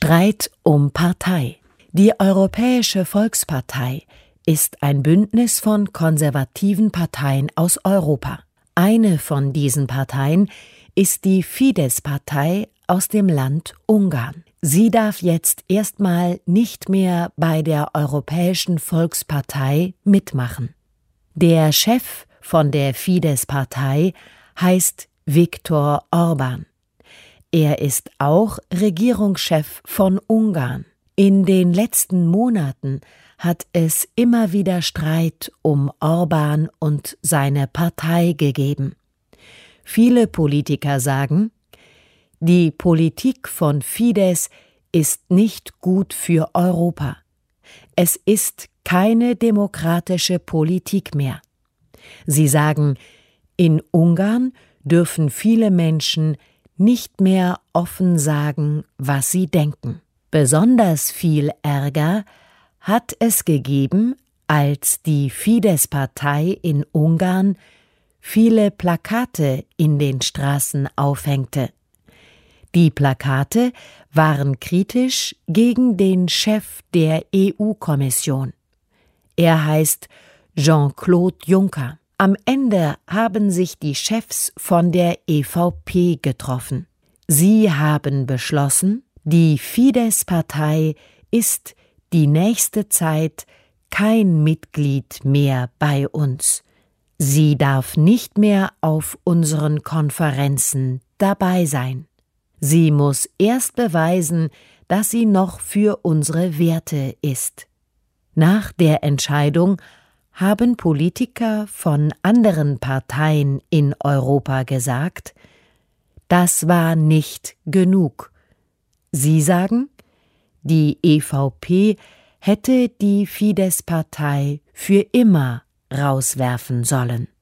Streit um Partei. Die Europäische Volkspartei ist ein Bündnis von konservativen Parteien aus Europa. Eine von diesen Parteien ist die Fidesz-Partei aus dem Land Ungarn. Sie darf jetzt erstmal nicht mehr bei der Europäischen Volkspartei mitmachen. Der Chef von der Fidesz-Partei heißt Viktor Orbán. Er ist auch Regierungschef von Ungarn. In den letzten Monaten hat es immer wieder Streit um Orbán und seine Partei gegeben. Viele Politiker sagen, die Politik von Fidesz ist nicht gut für Europa. Es ist keine demokratische Politik mehr. Sie sagen, in Ungarn dürfen viele Menschen nicht mehr offen sagen, was sie denken. Besonders viel Ärger hat es gegeben, als die Fidesz-Partei in Ungarn viele Plakate in den Straßen aufhängte. Die Plakate waren kritisch gegen den Chef der EU-Kommission. Er heißt Jean-Claude Juncker. Am Ende haben sich die Chefs von der EVP getroffen. Sie haben beschlossen, die Fidesz-Partei ist die nächste Zeit kein Mitglied mehr bei uns. Sie darf nicht mehr auf unseren Konferenzen dabei sein. Sie muss erst beweisen, dass sie noch für unsere Werte ist. Nach der Entscheidung haben Politiker von anderen Parteien in Europa gesagt, das war nicht genug. Sie sagen, die EVP hätte die Fidesz-Partei für immer rauswerfen sollen.